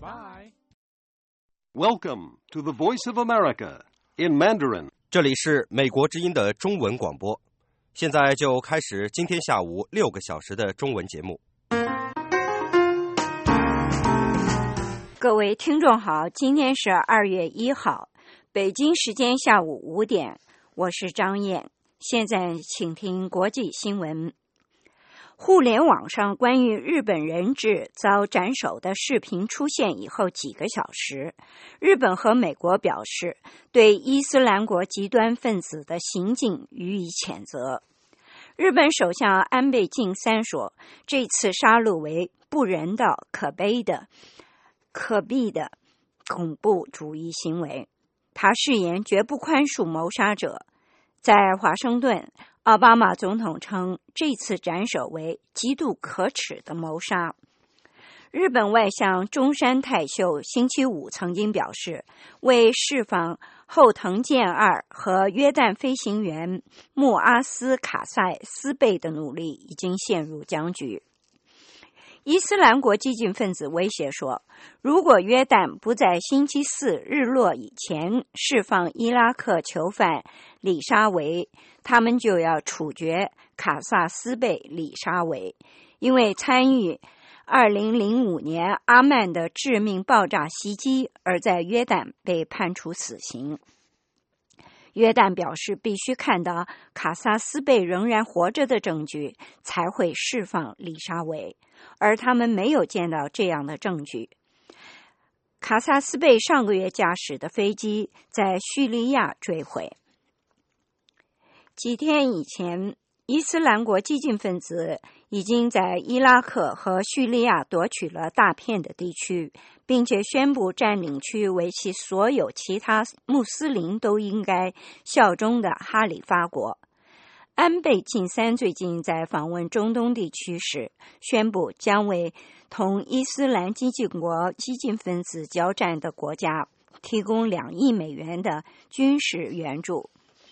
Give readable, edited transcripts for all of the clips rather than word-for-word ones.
Welcome to the Voice of America in Mandarin. 这里是美国之音的中文广播，现在就开始今天下午6个小时的中文节目。 各位听众好，今天是2月1号，北京时间下午5点，我是张燕。现在请听国际新闻。互联网上关于日本人质遭斩首的视频出现以后几个小时，日本和美国表示对伊斯兰国极端分子的行径予以谴责。日本首相安倍晋三说，这次杀戮为不人道、可悲的、可避的恐怖主义行为，他誓言绝不宽恕谋杀者。在华盛顿，奥巴马总统称这次斩首为极度可耻的谋杀。日本外相中山泰秀星期五曾经表示，为释放后藤健二和约旦飞行员穆阿斯卡塞斯贝的努力已经陷入僵局。伊斯兰国激进分子威胁说，如果约旦不在星期四日落以前释放伊拉克囚犯里沙维，他们就要处决卡萨斯贝里沙维，因为参与2005年阿曼的致命爆炸袭击而在约旦被判处死刑。约旦表示必须看到卡萨斯贝仍然活着的证据才会释放里沙维，而他们没有见到这样的证据。卡萨斯贝上个月驾驶的飞机在叙利亚坠毁。几天以前，伊斯兰国激进分子已经在伊拉克和叙利亚夺取了大片的地区，并且宣布占领区为其所有其他穆斯林都应该效忠的哈里发国。安倍晋三最近在访问中东地区时，宣布将为同伊斯兰激进国激进分子交战的国家提供2亿美元的军事援助。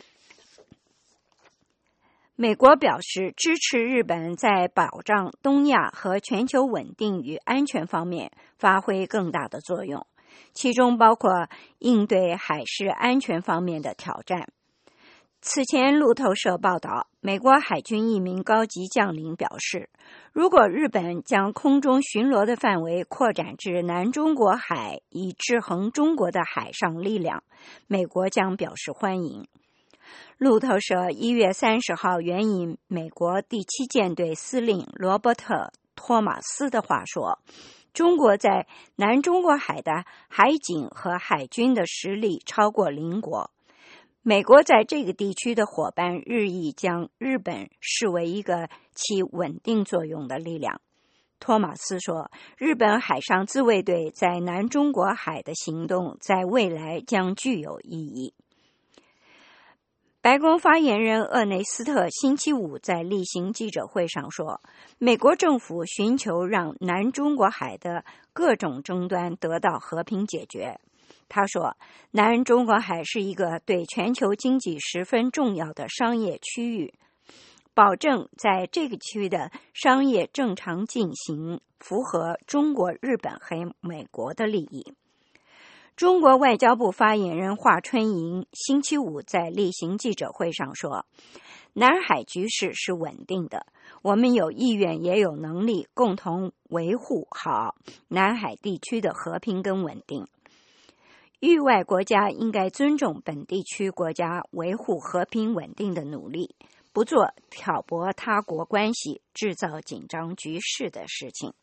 美国表示支持日本在保障东亚和全球稳定与安全方面发挥更大的作用，其中包括应对海事安全方面的挑战。此前路透社报道，美国海军一名高级将领表示，如果日本将空中巡逻的范围扩展至南中国海以制衡中国的海上力量，美国将表示欢迎。路透社1月30号援引美国第7舰队司令罗伯特·托马斯的话说，中国在南中国海的海警和海军的实力超过邻国。美国在这个地区的伙伴日益将日本视为一个起稳定作用的力量。托马斯说，日本海上自卫队在南中国海的行动在未来将具有意义。白宫发言人厄内斯特星期五在例行记者会上说，美国政府寻求让南中国海的各种争端得到和平解决。他说，南中国海是一个对全球经济十分重要的商业区域，保证在这个区域的商业正常进行，符合中国、日本和美国的利益。中国外交部发言人华春莹星期五在例行记者会上说，南海局势是稳定的，我们有意愿也有能力共同维护好南海地区的和平跟稳定。域外国家应该尊重本地区国家维护和平稳定的努力，不做挑拨他国关系、制造紧张局势的事情。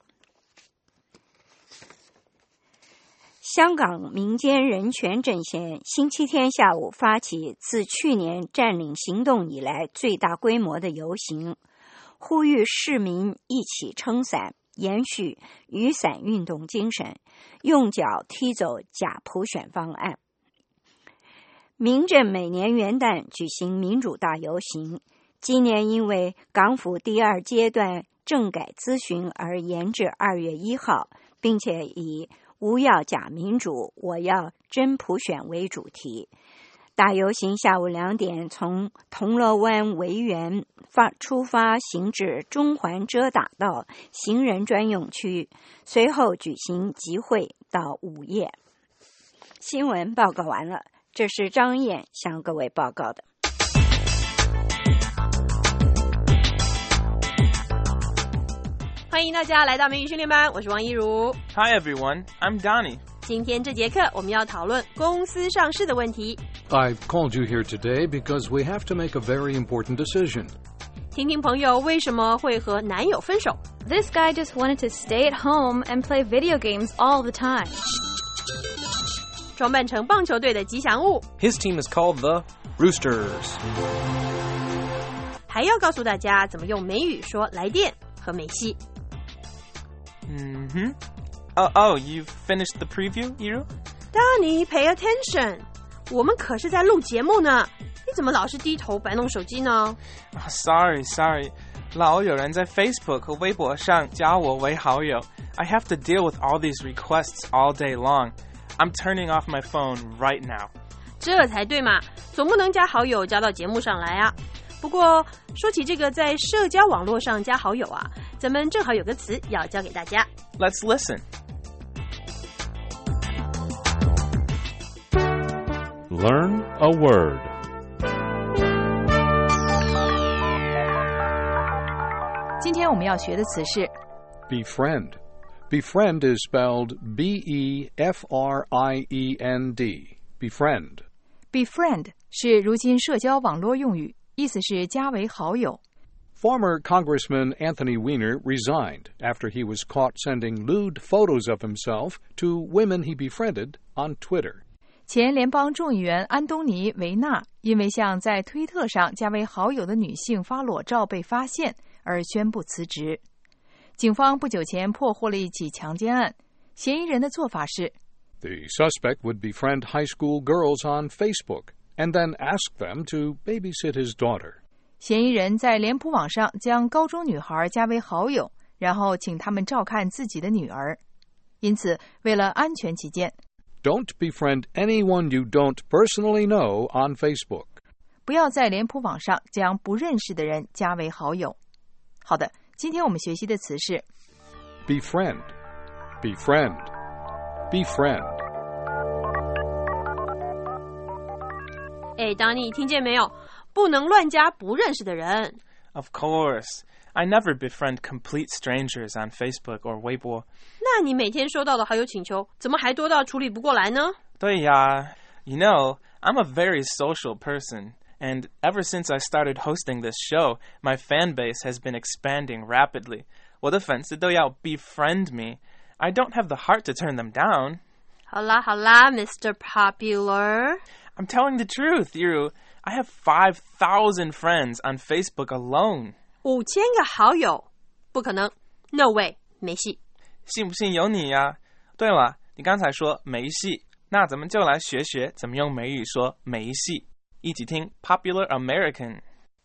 香港民间人权阵线星期天下午发起自去年占领行动以来最大规模的游行，呼吁市民一起撑伞，延续雨伞运动精神，用脚踢走假普选方案。民阵每年元旦举行民主大游行，今年因为港府第2阶段政改咨询而延至2月1号，并且以无要假民主，我要真普选为主题。 大游行下午2点从铜锣湾维园出发，行至中环遮打道行人专用区，随后举行集会到午夜。新闻报告完了，这是张燕向各位报告的。 欢迎大家来到美语训练班，我是王一如。 Hi everyone, I'm Donnie. 今天这节课我们要讨论公司上市的问题。 I've called you here today because we have to make a very important decision. 听听朋友为什么会和男友分手。 This guy just wanted to stay at home and play video games all the time. 装扮成棒球队的吉祥物。 His team is called the Roosters. 还要告诉大家怎么用美语说来电和美西。 Oh, you've finished the preview, Iru? Donnie, pay attention. 我们可是在录节目呢，你怎么老是低头摆弄手机呢？ Sorry. 老有人在 Facebook 和微博上加我为好友。I have to deal with all these requests all day long. I'm turning off my phone right now. 这才对嘛，总不能加好友加到节目上来啊。不过说起这个在社交网络上加好友啊，咱们正好有个词要教给大家。 Let's listen. Learn a word. Befriend. Befriend is spelled B-E-F-R-I-E-N-D. Befriend. Befriend 是如今社交网络用语，意思是加为好友。 Former Congressman Anthony Weiner resigned after he was caught sending lewd photos of himself to women he befriended on Twitter. 前联邦众议员安东尼·维纳因为向在推特上加为好友的女性发裸照被发现，而宣布辞职。警方不久前破获了一起强奸案，嫌疑人的做法是 The suspect would befriend high school girls on Facebook and then ask them to babysit his daughter. 嫌疑人在脸谱网上将高中女孩加为好友，然后请他们照看自己的女儿。因此，为了安全起见， Don't befriend anyone you don't personally know on Facebook. 不要在脸谱网上将不认识的人加为好友。好的，今天我们学习的词是 Befriend. Befriend. Befriend. 哎，当你听见没有？不能乱加不认识的人。 Of course. I never befriend complete strangers on Facebook or Weibo. 那你每天收到的好友请求，怎么还多到处理不过来呢？ 对呀. You know, I'm a very social person, and ever since I started hosting this show, my fan base has been expanding rapidly. 我的粉丝都要 befriend me. I don't have the heart to turn them down. 好啦好啦 Mr. Popular. I'm telling the truth, Iru. I have 5,000 friends on Facebook alone. 5000个好友，不可能 ，No way， 没戏。 信不信由你呀。对了，你刚才说没戏，那咱们就来学学怎么用美语说没戏。一起听 Popular American。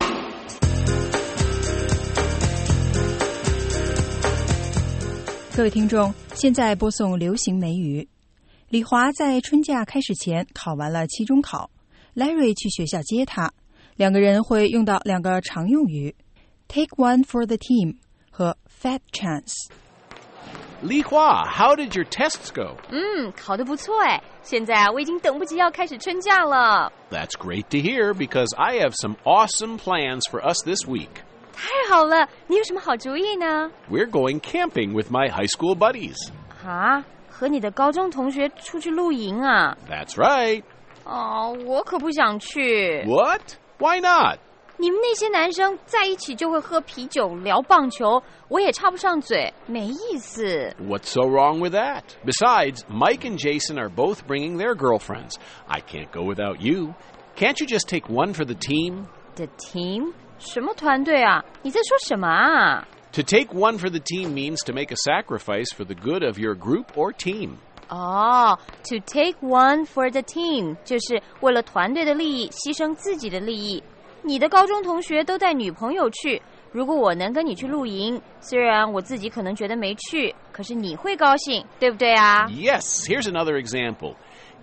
各位听众，现在播送流行美语。李华在春假开始前考完了期中考 ，Larry 去学校接他，两个人会用到2个常用语 ：take one for the team 和 fat chance。 李华 ，How did your tests go? 考得不错哎，现在我已经等不及要开始春假了。 That's great to hear because I have some awesome plans for us this week. 太好了，你有什么好主意呢？ We're going camping with my high school buddies. 啊，和你的高中同学出去露营啊？ That's right. 哦，我可不想去。 What? Why not? 你们那些男生在一起就会喝啤酒、聊棒球，我也插不上嘴，没意思。 What's so wrong with that? Besides, Mike and Jason are both bringing their girlfriends. I can't go without you. Can't you just take one for the team? The team? 什么团队啊？你在说什么啊？ To take one for the team means to make a sacrifice for the good of your group or team. 哦 to take one for the team 就是为了团队的利益牺牲自己的利益。你的高中同学都带女朋友去，如果我能跟你去露营，虽然我自己可能觉得没趣，可是你会高兴，对不对啊？ Yes, here's another example.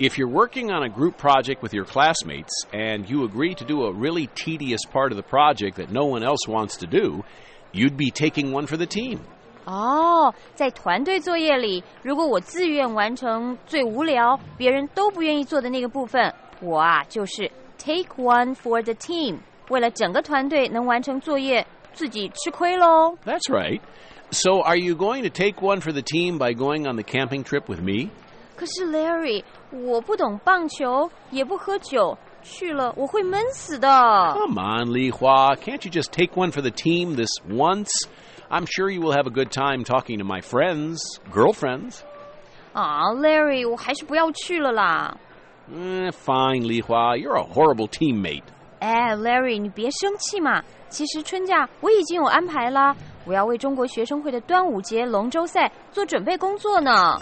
If you're working on a group project with your classmates and you agree to do a really tedious part of the project that no one else wants to do, you'd be taking one for the team. 哦，在团队作业里，如果我自愿完成最无聊、别人都不愿意做的那个部分，我啊就是 take one for the team， 为了整个团队能完成作业，自己吃亏咯。 That's right. So are you going to take one for the team by going on the camping trip with me? 可是 Larry， 我不懂棒球，也不喝酒，去了我会闷死的。 Come on, Li Hua. Can't you just take one for the team this once? I'm sure you will have a good time talking to my friends, girlfriends. 啊 ，Larry， 我还是不要去了啦。 Fine, Li Hua. You're a horrible teammate. 哎 ，Larry， 你别生气嘛。其实春假我已经有安排啦，我要为中国学生会的端午节龙舟赛做准备工作呢。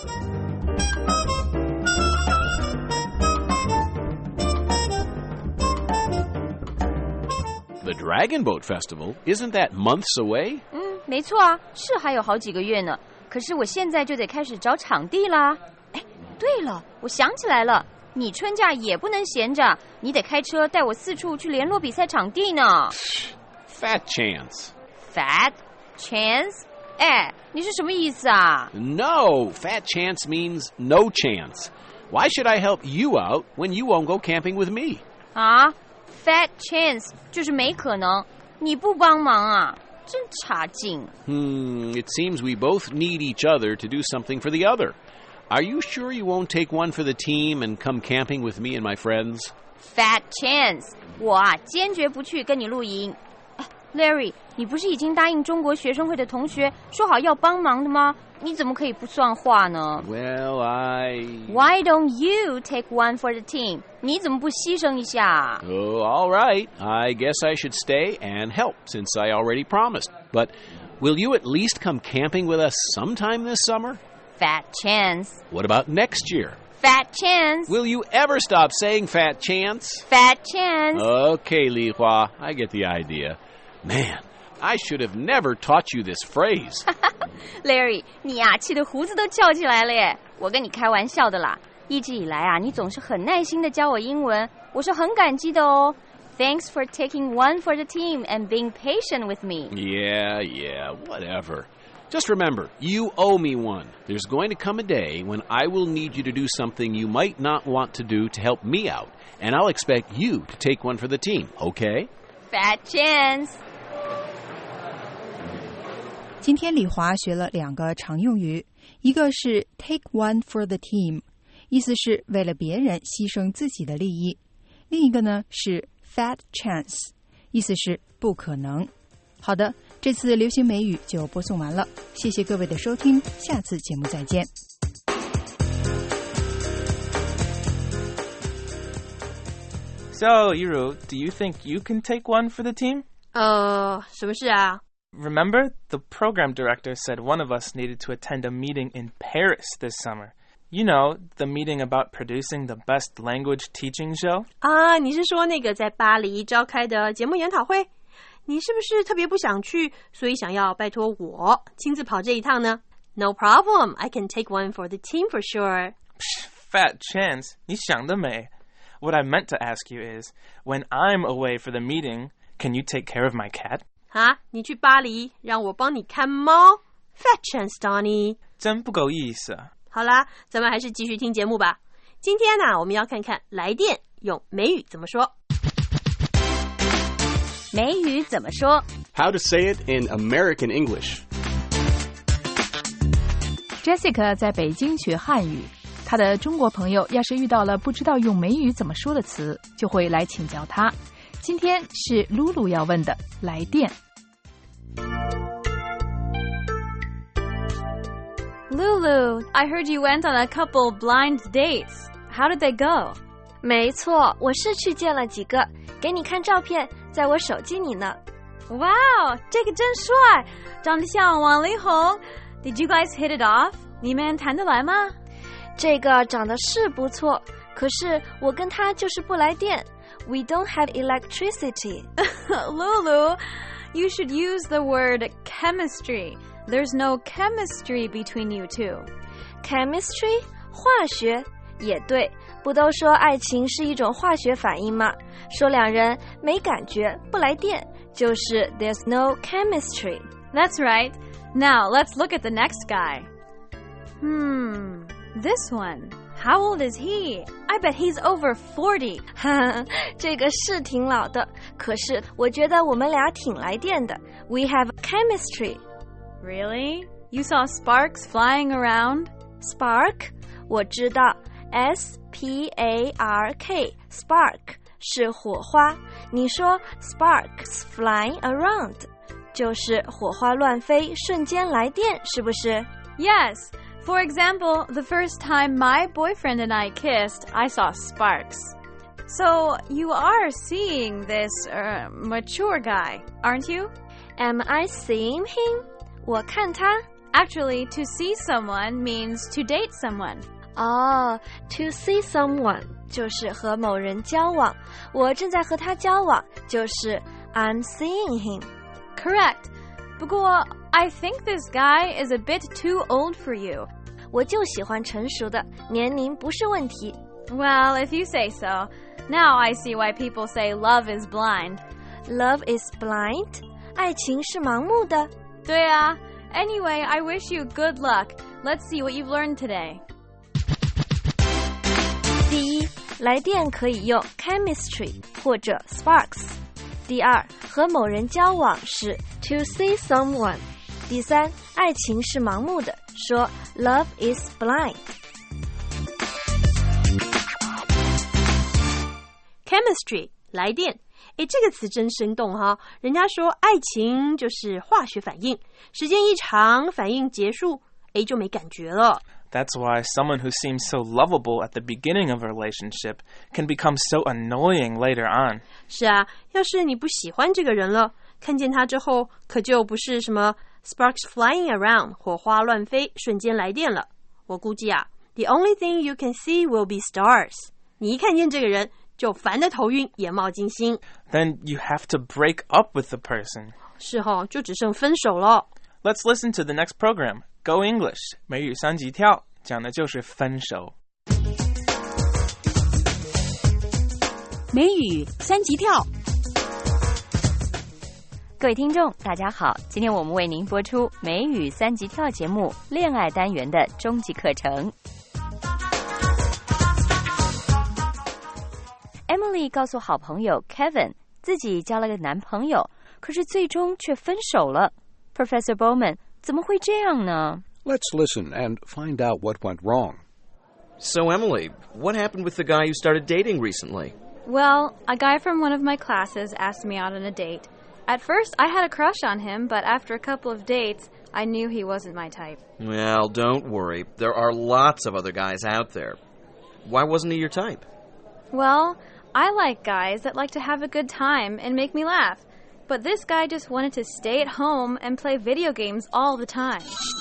The Dragon Boat Festival, isn't that months away? 没错啊，是还有好几个月呢。可是我现在就得开始找场地啦。哎，对了，我想起来了，你春假也不能闲着，你得开车带我四处去联络比赛场地呢。 Fat chance. Fat chance? 哎，你是什么意思啊？ No, fat chance means no chance. Why should I help you out when you won't go camping with me? 啊 ，fat chance 就是没可能，你不帮忙啊，真差劲。 It seems we both need each other to do something for the other. Are you sure you won't take one for the team and come camping with me and my friends? Fat chance， 我啊坚决不去跟你露营。Larry， 你不是已经答应中国学生会的同学说好要帮忙的吗？你怎么可以不算话呢 Well, Why don't you take one for the team? 你怎么不牺牲一下 Oh, all right. I guess I should stay and help since I already promised. But will you at least come camping with us sometime this summer? Fat chance. What about next year? Fat chance. Will you ever stop saying fat chance? Fat chance. Okay, Li Hua, I get the idea. Man, I should have never taught you this phrase. Larry， 你啊气得胡子都翘起来了耶！我跟你开玩笑的啦。一直以来啊，你总是很耐心的教我英文，我是很感激的哦。Thanks for taking one for the team and being patient with me. Yeah, whatever. Just remember, you owe me one. There's going to come a day when I will need you to do something you might not want to do to help me out, and I'll expect you to take one for the team, okay? Fat chance. 今天李华学了2个常用语，一个是 take one for the team， 意思是为了别人牺牲自己的利益；另一个呢是 fat chance， 意思是不可能。好的，这次流行美语就播送完了，谢谢各位的收听，下次节目再见。 So, Yiru, do you think you can take one for the team? 什么事啊？ Remember, the program director said one of us needed to attend a meeting in Paris this summer. You know, the meeting about producing the best language teaching show? 啊，你是说那个在巴黎召开的节目研讨会？你是不是特别不想去，所以想要拜托我亲自跑这一趟呢？ No problem, I can take one for the team for sure. Fat chance, 你想得美。What I meant to ask you is, when I'm away for the meeting, can you take care of my cat? 啊，你去巴黎让我帮你看猫 ？Fat chance, Donnie. 真不够意思啊。 好啦，咱们还是继续听节目吧。今天呢，我们要看看来电用美语怎么说。 美语怎么说 How to say it in American English. Jessica 在北京学汉语，她的中国朋友要是遇到了不知道用美语怎么说的词，就会来请教她。今天是露露要问的，来电。 Lulu, I heard you went on a couple blind dates. How did they go? 没错，我是去见了几个，给你看照片，在我手机里呢。 Wow, 这个真帅，长得像王力宏。Did you guys hit it off? 你们谈得来吗？ 这个长得是不错，可是我跟他就是不来电。We don't have electricity. Lulu, you should use the word chemistry. There's no chemistry between you two. Chemistry? 化学？ 也对，不都说爱情是一种化学反应吗？说两人没感觉，不来电，就是 there's no chemistry. That's right. Now, let's look at the next guy. This one. How old is he? I bet he's over 40. 这个是挺老的，可是我觉得我们俩挺来电的。We have chemistry. Really? You saw sparks flying around? Spark? 我知道 S-P-A-R-K Spark 是火花。你说 sparks flying around 就是火花乱飞，瞬间来电，是不是？ Yes. For example, the first time my boyfriend and I kissed, I saw sparks. So you are seeing this mature guy, aren't you? Am I seeing him? 我看他。 Actually, to see someone means to date someone. To see someone 就是和某人交往。我正在和他交往，就是 I'm seeing him. Correct. 不过 I think this guy is a bit too old for you. 我就喜欢成熟的，年龄不是问题。 Well, if you say so. Now I see why people say love is blind. Love is blind? 爱情是盲目的。 对啊。Anyway, I wish you good luck. Let's see what you've learned today. 第一，来电可以用 chemistry 或者 sparks。第二，和某人交往是 to see someone。第三，爱情是盲目的，说 love is blind。 Chemistry 来电，诶，这个词真生动哈！人家说爱情就是化学反应，时间一长，反应结束，诶，就没感觉了。 That's why someone who seems so lovable at the beginning of a relationship can become so annoying later on. 是啊，要是你不喜欢这个人了，看见他之后，可就不是什么 sparks flying around 火花乱飞，瞬间来电了。我估计啊 ，the only thing you can see will be stars. 你一看见这个人，就烦得头晕，眼冒金星。 Then you have to break up with the person. 是齁，就只剩分手了。 Let's listen to the next program. Go English 美语三级跳，讲的就是分手。 美语三级跳。 各位听众大家好，今天我们为您播出美语三级跳节目恋爱单元的终极课程。Emily 告诉好朋友 Kevin 自己交了个男朋友，可是最终却分手了。Professor Bowman 怎么会这样呢？ Let's listen and find out what went wrong. So, Emily, what happened with the guy you started dating recently? Well, a guy from one of my classes asked me out on a date. At first, I had a crush on him, but after a couple of dates, I knew he wasn't my type. Well, don't worry. There are lots of other guys out there. Why wasn't he your type? Well, I like guys that like to have a good time and make me laugh. But this guy just wanted to stay at home and play video games all the time.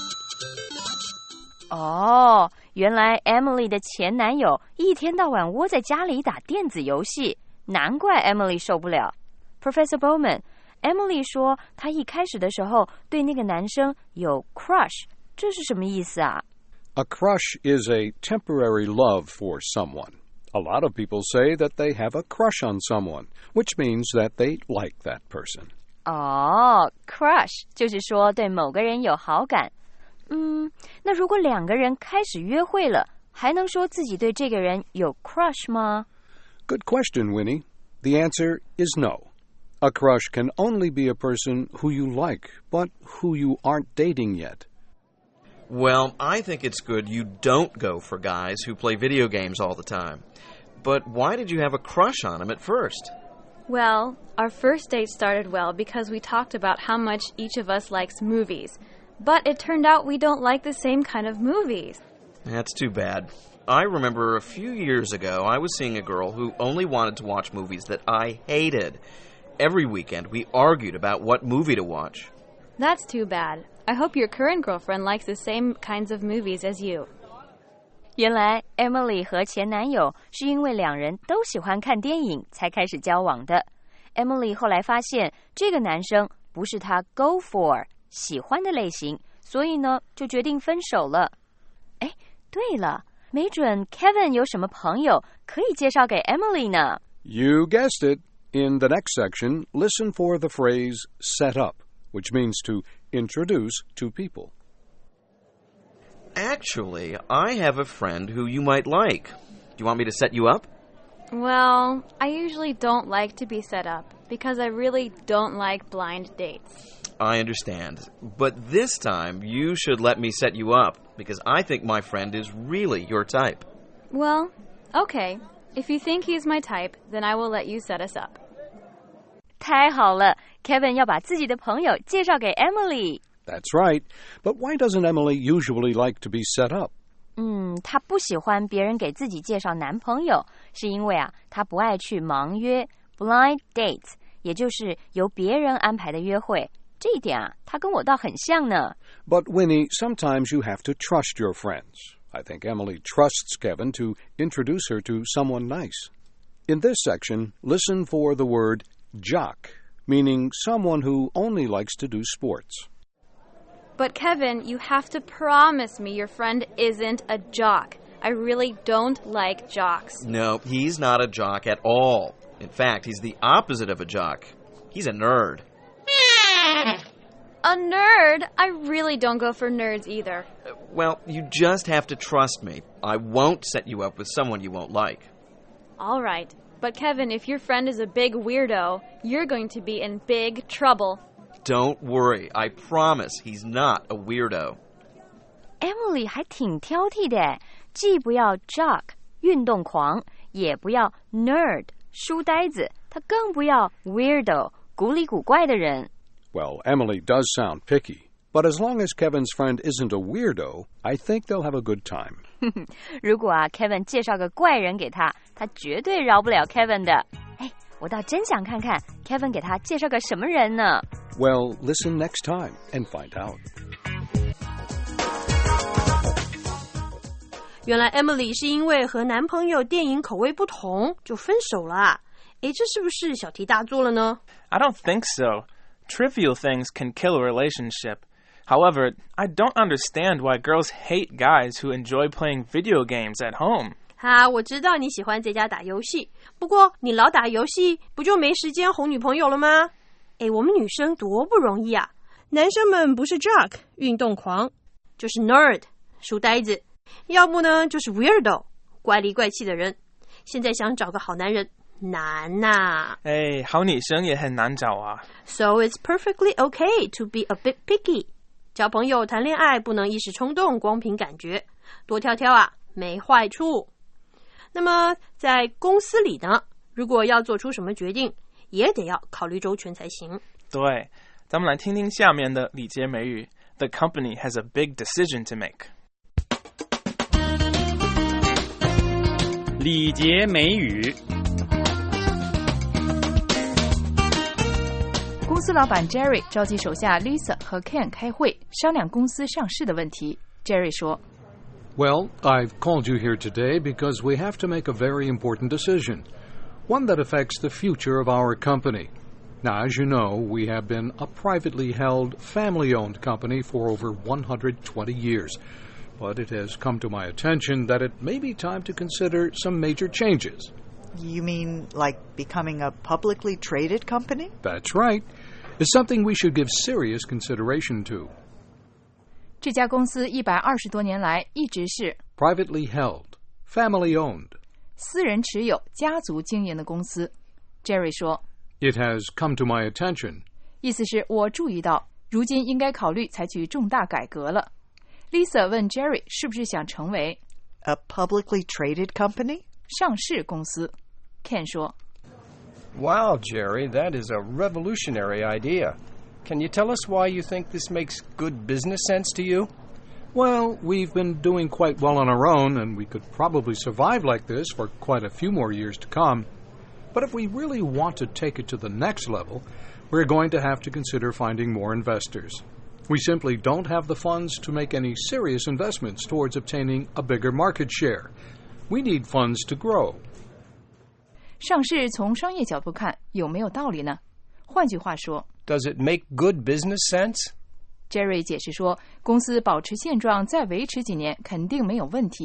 哦，原来 Emily 的前男友一天到晚窝在家里打电子游戏，难怪 Emily 受不了。Professor Bowman, Emily 说她一开始的时候对那个男生有 crush， 这是什么意思啊？ A crush is a temporary love for someone.A lot of people say that they have a crush on someone, which means that they like that person. 哦 crush 就是说对某个人有好感。那如果两个人开始约会了，还能说自己对这个人有 crush 吗？ Good question, Winnie. The answer is no. A crush can only be a person who you like, but who you aren't dating yet. Well, I think it's good you don't go for guys who play video games all the time. But why did you have a crush on him at first? Well, our first date started well because we talked about how much each of us likes movies. But it turned out we don't like the same kind of movies. That's too bad. I remember a few years ago I was seeing a girl who only wanted to watch movies that I hated. Every weekend we argued about what movie to watch. That's too bad. I hope your current girlfriend likes the same kinds of movies as you. 原来 Emily 和前男友是因为两人都喜欢看电影才开始交往的。Emily 后来发现这个男生不是她 go for 喜欢的类型，所以呢就决定分手了。哎，对了， 没准 Kevin 有什么朋友可以介绍给 Emily 呢。 You guessed it. In the next section, listen for the phrase set up, which means to introduce to people. Actually, I have a friend who you might like. Do you want me to set you up? Well, I usually don't like to be set up because I really don't like blind dates. I understand. But this time, you should let me set you up because I think my friend is really your type. Well, okay. If you think he's my type, then I will let you set us up. 太好了 Kevin 要把自己的朋友介绍给 Emily。 That's right. But why doesn't Emily usually like to be set up? 她不喜欢别人给自己介绍男朋友，是因为她不爱去盲约 blind dates， 也就是由别人安排的约会。这一点她跟我倒很像呢。 But Winnie, sometimes you have to trust your friends. I think Emily trusts Kevin to introduce her to someone nice. In this section, listen for the word jock, meaning someone who only likes to do sports. But Kevin, you have to promise me your friend isn't a jock. I really don't like jocks. No, he's not a jock at all. In fact, he's the opposite of a jock. He's a nerd. A nerd? I really don't go for nerds either. Well, you just have to trust me. I won't set you up with someone you won't like. All right. But Kevin, if your friend is a big weirdo, you're going to be in big trouble. Don't worry. I promise he's not a weirdo. Emily 还挺挑剔的，既不要 jock 运动狂，也不要 nerd 书呆子，她更不要 weirdo 古里古怪的人。 Well, Emily does sound picky, but as long as Kevin's friend isn't a weirdo, I think they'll have a good time. 如果Kevin 介绍个怪人给他，他绝对饶不了 Kevin 的。哎，我倒真想看看 Kevin 给他介绍个什么人呢？ Well, listen next time and find out. 原来 Emily 是因为和男朋友电影口味不同就分手了。诶，这是不是小题大做了呢？ I don't think so. Trivial things can kill a relationship. However, I don't understand why girls hate guys who enjoy playing video games at home. 我知道你喜欢在家打游戏，不过你老打游戏，不就没时间哄女朋友了吗？诶，我们女生多不容易啊！男生们不是 jock 运动狂，就是 nerd 书呆子，要不呢就是 weirdo 怪里怪气的人。现在想找个好男人难呐！ 哎，好女生也很难找啊。 So it's perfectly okay to be a bit picky. 交朋友、谈恋爱不能一时冲动，光凭感觉，多挑挑没坏处。那么在公司里呢，如果要做出什么决定，也得要考虑周全才行。 对，咱们来听听下面的礼节美语。The company has a big decision to make. 礼节美语。 公司老板 Jerry 召集手下 Lisa 和 Ken 开会，商量公司上市的问题。Jerry 说 Well, I've called you here today because we have to make a very important decision, one that affects the future of our company. Now, as you know, we have been a privately held, family-owned company for over 120 years. But it has come to my attention that it may be time to consider some major changes. You mean like becoming a publicly traded company? That's right. It's something we should give serious consideration to. 这家公司120多年来一直是 privately held, family-owned. 私人持有、家族经营的公司。Jerry 说 It has come to my attention. 意思是我注意到，如今应该考虑采取重大改革了。Lisa 问 Jerry 是不是想成为 a publicly traded company? 上市公司。Ken 说 Wow, Jerry, that is a revolutionary idea. Can you tell us why you think this makes good business sense to you? Well, we've been doing quite well on our own, and we could probably survive like this for quite a few more years to come. But if we really want to take it to the next level, we're going to have to consider finding more investors. We simply don't have the funds to make any serious investments towards obtaining a bigger market share. We need funds to grow. 上市从商业角度看有没有道理呢？换句话说 Does it make good business sense? Jerry 解释说，公司保持现状再维持几年肯定没有问题。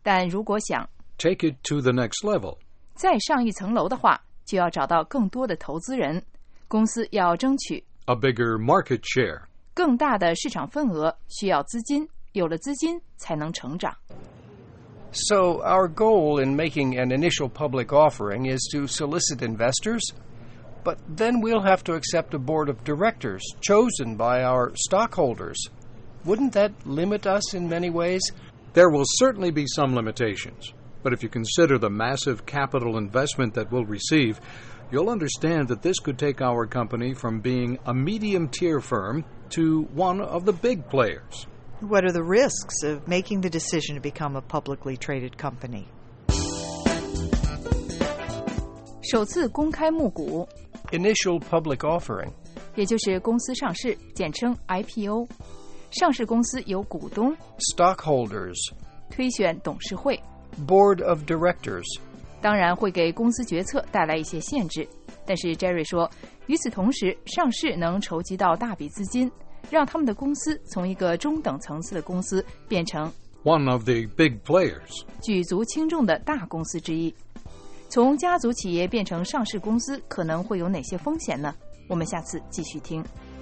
但如果想 take it to the next level， 再上一层楼的话，就要找到更多的投资人，公司要争取 a bigger market share， 更大的市场份额，需要资金，有了资金才能成长。 So our goal in making an initial public offering is to solicit investors, but then we'll have to accept a board of directors chosen by our stockholders. Wouldn't that limit us in many ways? There will certainly be some limitations, but if you consider the massive capital investment that we'll receive, you'll understand that this could take our company from being a medium-tier firm to one of the big players. What are the risks of making the decision to become a publicly traded company? 首次公开募股 Initial public offering， 也就是公司上市，简称 IPO。上市公司有股东 stockholders， 推选董事会 board of directors， 当然会给公司决策带来一些限制。但是 Jerry 说，与此同时，上市能筹集到大笔资金，让他们的公司从一个中等层次的公司变成 one of the big players， 举足轻重的大公司之一。从家族企业变成上市公司可能会有哪些风险呢？我们下次继续听。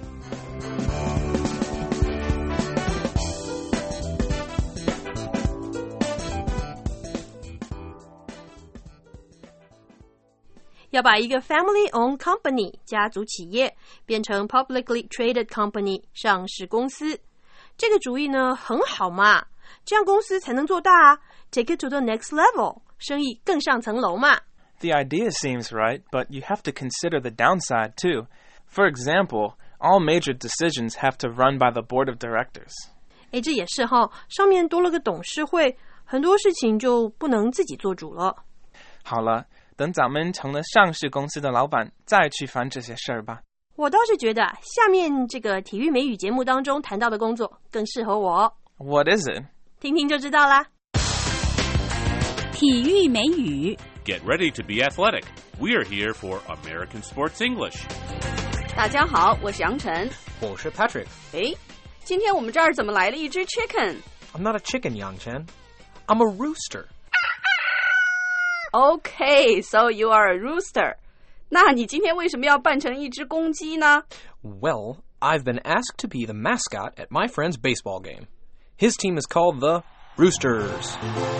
要把一个 family-owned company 家族企业变成 publicly traded company 上市公司，这个主意呢很好嘛，这样公司才能做大啊 ，take it to the next level， 生意更上层楼嘛。 The idea seems right, but you have to consider the downside too. For example, all major decisions have to run by the board of directors. 这也是哈，上面多了个董事会，很多事情就不能自己做主了。 好了，等咱们成了上市公司的老板，再去烦这些事儿吧。 我倒是觉得下面这个体育美语节目当中谈到的工作更适合我。 What is it? 听听就知道啦。 体育美语 Get ready to be athletic. We're here for American Sports English. 大家好，我是杨晨。 我是 Patrick。 今天我们这儿怎么来了一只 chicken? I'm not a chicken, Yang Chen. I'm a rooster. Okay, so you are a rooster. 那你今天为什么要扮成一只公鸡呢？ Well, I've been asked to be the mascot at my friend's baseball game. His team is called the Roosters.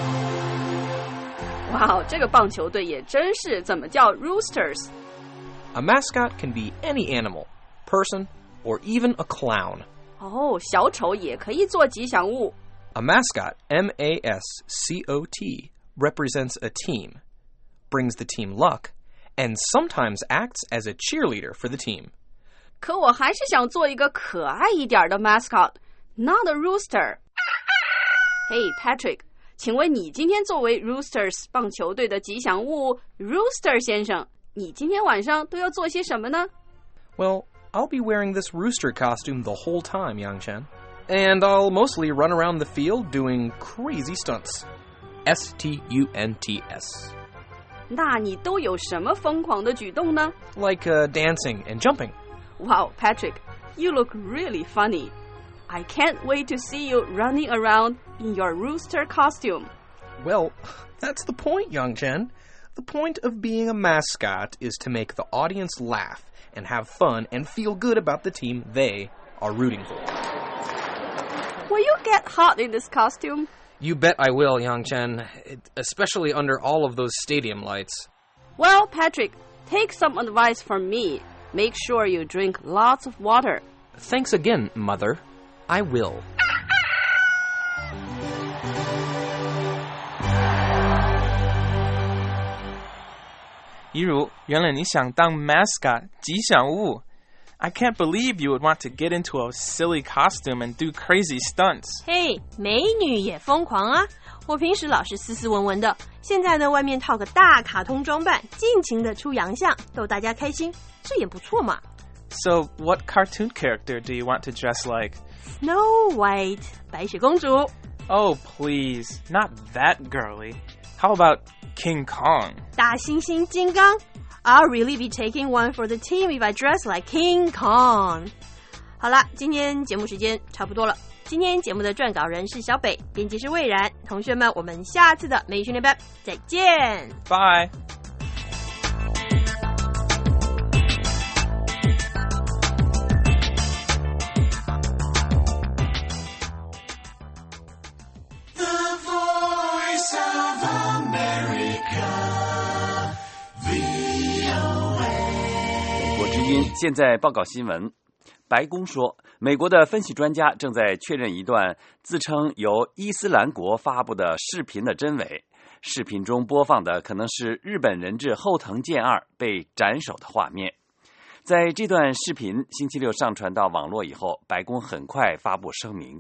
哇，这个棒球队也真是，怎么叫 roosters? A mascot can be any animal, person, or even a clown. 小丑也可以做吉祥物。 A mascot, M-A-S-C-O-T, represents a team, brings the team luck, and sometimes acts as a cheerleader for the team. 可我还是想做一个可爱一点的 mascot, not a rooster. Hey, Patrick, 请问你今天作为 Roosters 棒球队的吉祥物 Rooster 先生，你今天晚上都要做些什么呢？ Well, I'll be wearing this rooster costume the whole time, Yang Chen. And I'll mostly run around the field doing crazy stunts. S-T-U-N-T-S. 那你都有什么疯狂的举动呢？ Like dancing and jumping. Wow, Patrick, you look really funny. I can't wait to see you running around in your rooster costume. Well, that's the point, Yang Chen. The point of being a mascot is to make the audience laugh and have fun and feel good about the team they are rooting for. Will you get hot in this costume? You bet I will, Yang Chen, especially under all of those stadium lights. Well, Patrick, take some advice from me. Make sure you drink lots of water. Thanks again, Mother. I will. 一如，原来你想当 mascot 吉祥物。I can't believe you would want to get into a silly costume and do crazy stunts. 嘿，美女也疯狂啊！我平时老是斯斯文文的，现在呢，外面套个大卡通装扮，尽情的出洋相，逗大家开心，这也不错嘛。 So, what cartoon character do you want to dress like? Snow White, 白雪公主。 Oh, please, not that girly. How about King Kong? 大猩猩金刚。I'll really be taking one for the team if I dress like King Kong. 好啦，今天节目时间差不多了， 今天节目的撰稿人是小北，编辑是魏然。同学们，我们下次的美语训练班再见， 拜。 美国之音现在报告新闻。白宫说，美国的分析专家正在确认一段自称由伊斯兰国发布的视频的真伪。视频中播放的可能是日本人质后藤健二被斩首的画面。在这段视频星期六上传到网络以后，白宫很快发布声明。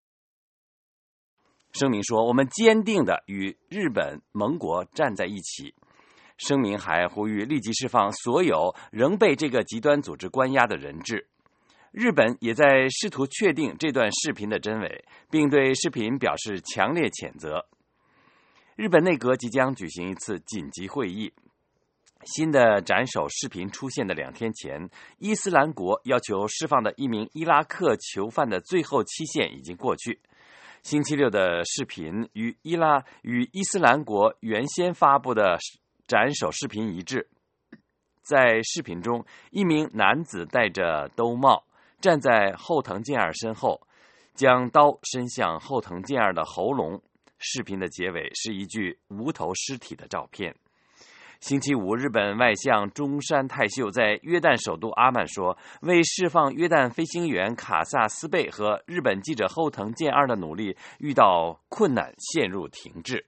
声明说，我们坚定地与日本盟国站在一起。声明还呼吁立即释放所有仍被这个极端组织关押的人质。日本也在试图确定这段视频的真伪，并对视频表示强烈谴责。日本内阁即将举行一次紧急会议。新的斩首视频出现的2天前，伊斯兰国要求释放的一名伊拉克囚犯的最后期限已经过去。星期六的视频与伊斯兰国原先发布的斩首视频一致。在视频中，一名男子戴着兜帽站在后藤健二身后，将刀伸向后藤健二的喉咙。视频的结尾是一具无头尸体的照片。星期五，日本外相中山泰秀在约旦首都阿曼说，为释放约旦飞行员卡萨斯贝和日本记者后藤健二的努力遇到困难，陷入停滞。